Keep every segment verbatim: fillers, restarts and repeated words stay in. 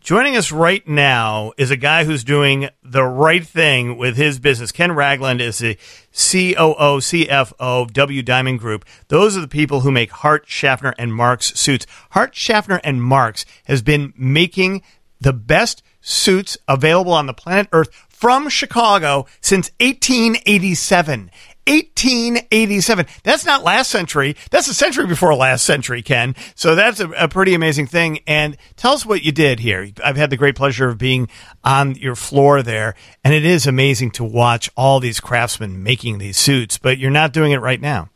Joining us right now is a guy who's doing the right thing with his business. Ken Ragland is the C O O, C F O of W Diamond Group. Those are the people who make Hart, Schaffner, and Marks suits. Hart, Schaffner, and Marks has been making the best suits available on the planet Earth from Chicago since eighteen eighty-seven. eighteen eighty-seven. That's not last century. That's a century before last century, Ken. So that's a, a pretty amazing thing. And tell us what you did here. I've had the great pleasure of being on your floor there, and it is amazing to watch all these craftsmen making these suits, but you're not doing it right now.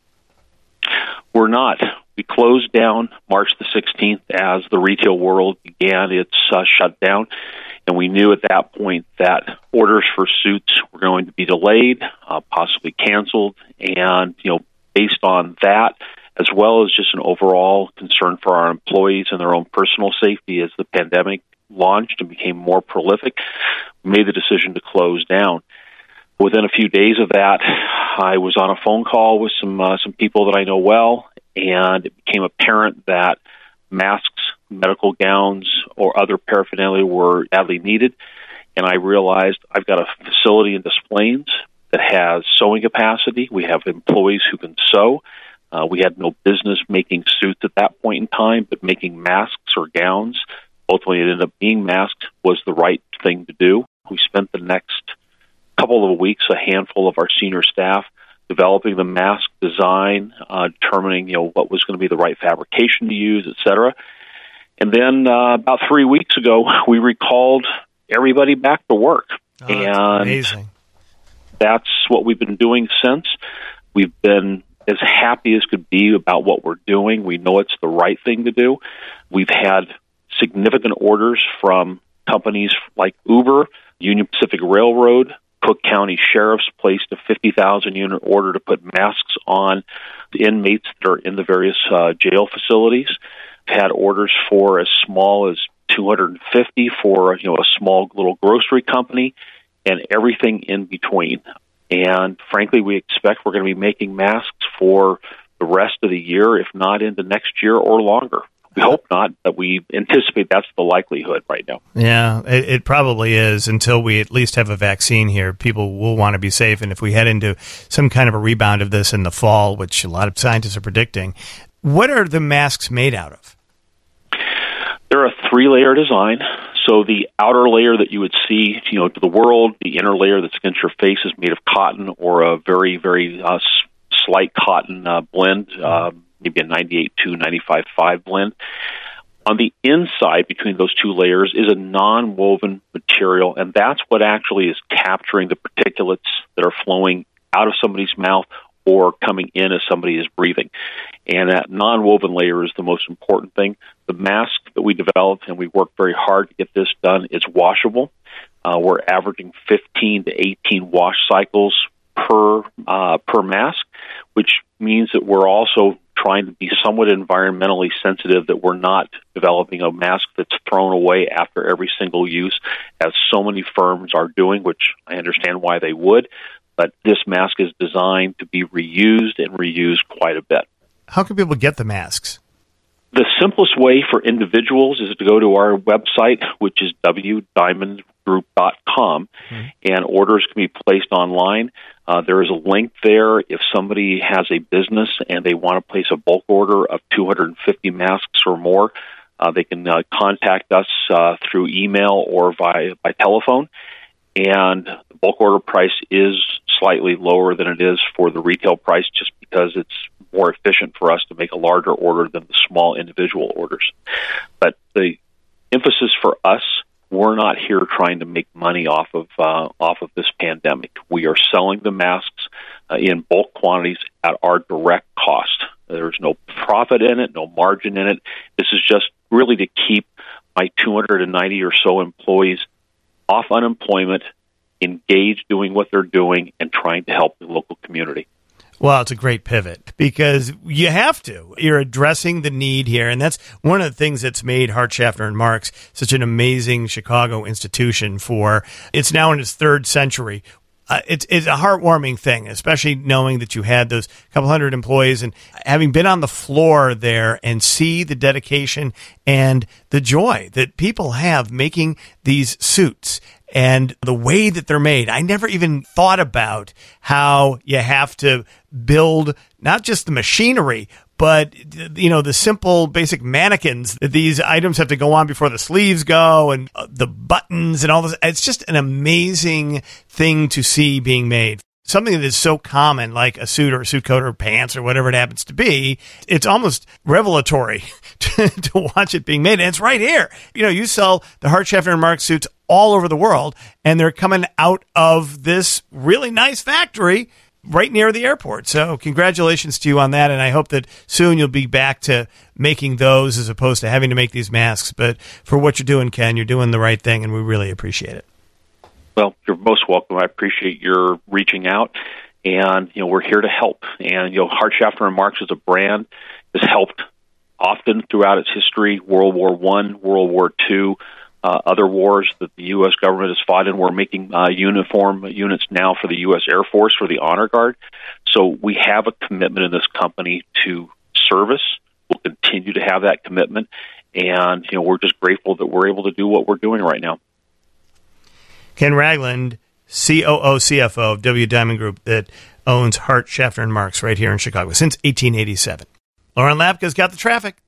We're not. We closed down March the sixteenth as the retail world began its uh, shutdown. And we knew at that point that orders for suits were going to be delayed, uh, possibly canceled. And, you know, based on that, as well as just an overall concern for our employees and their own personal safety as the pandemic launched and became more prolific, we made the decision to close down. Within a few days of that, I was on a phone call with some uh, some people that I know well, and it became apparent that masks, medical gowns, or other paraphernalia were badly needed. And I realized I've got a facility in Des Plaines that has sewing capacity. We have employees who can sew. Uh, we had no business making suits at that point in time, but making masks or gowns, ultimately it ended up being masks, was the right thing to do. We spent the next couple of weeks, a handful of our senior staff, developing the mask design, uh, determining, you know, what was going to be the right fabrication to use, et cetera. And then uh, about three weeks ago, we recalled everybody back to work. Oh, and that's amazing. That's what we've been doing since. We've been as happy as could be about what we're doing. We know it's the right thing to do. We've had significant orders from companies like Uber, Union Pacific Railroad, Cook County Sheriff's placed a fifty thousand unit order to put masks on the inmates that are in the various uh, jail facilities. We've had orders for as small as two hundred fifty for, you know, a small little grocery company, and everything in between. And frankly, we expect we're going to be making masks for the rest of the year, if not into next year or longer. We hope not, but we anticipate that's the likelihood right now. Yeah, it, it probably is until we at least have a vaccine here. People will want to be safe. And if we head into some kind of a rebound of this in the fall, which a lot of scientists are predicting, what are the masks made out of? They're a three-layer design. So the outer layer that you would see, you know, to the world, the inner layer that's against your face is made of cotton or a very, very uh, slight cotton uh, blend, uh, maybe a ninety-eight two, ninety-five five blend. On the inside between those two layers is a non-woven material, and that's what actually is capturing the particulates that are flowing out of somebody's mouth or coming in as somebody is breathing. And that non-woven layer is the most important thing. The mask that we developed, and we worked very hard to get this done, is washable. Uh, we're averaging fifteen to eighteen wash cycles per uh, per mask, which means that we're also trying to be somewhat environmentally sensitive, that we're not developing a mask that's thrown away after every single use, as so many firms are doing, which I understand why they would. But this mask is designed to be reused and reused quite a bit. How can people get the masks? The simplest way for individuals is to go to our website, which is w diamond group dot com, mm-hmm. and orders can be placed online. Uh, there is a link there. If somebody has a business and they want to place a bulk order of two hundred fifty masks or more, uh, they can uh, contact us uh, through email or by, by telephone. And the bulk order price is slightly lower than it is for the retail price, just because it's more efficient for us to make a larger order than the small individual orders. But the emphasis for us, we're not here trying to make money off of uh, off of this pandemic. We are selling the masks uh, in bulk quantities at our direct cost. There's no profit in it, no margin in it. This is just really to keep my two hundred ninety or so employees off unemployment, engaged doing what they're doing, and trying to help the local community. Well, it's a great pivot because you have to. You're addressing the need here, and that's one of the things that's made Hart, Schaffner, and Marks such an amazing Chicago institution for, it's now in its third century. Uh, it's it's a heartwarming thing, especially knowing that you had those couple hundred employees and having been on the floor there and see the dedication and the joy that people have making these suits and the way that they're made. I never even thought about how you have to build not just the machinery, but, you know, the simple basic mannequins that these items have to go on before the sleeves go and uh, the buttons and all this. It's just an amazing thing to see being made. Something that is so common, like a suit or a suit coat or pants or whatever it happens to be, it's almost revelatory to, to watch it being made. And it's right here. You know, you sell the Hart, Schaffner and Marx suits all over the world, and they're coming out of this really nice factory right near the airport. So congratulations to you on that. And I hope that soon you'll be back to making those as opposed to having to make these masks. But for what you're doing, Ken, you're doing the right thing, and we really appreciate it. Well, you're most welcome. I appreciate your reaching out, and, you know, we're here to help. And, you know, Hart, Schaffner and Marx as a brand has helped often throughout its history, World War One, World War Two, Uh, other wars that the U S government has fought in. We're making uh, uniform units now for the U S Air Force, for the Honor Guard. So we have a commitment in this company to service. We'll continue to have that commitment. And, you know, we're just grateful that we're able to do what we're doing right now. Ken Ragland, C O O C F O of W. Diamond Group, that owns Hart, Schaffner and Marx right here in Chicago since eighteen eighty-seven. Lauren Lapka's got the traffic.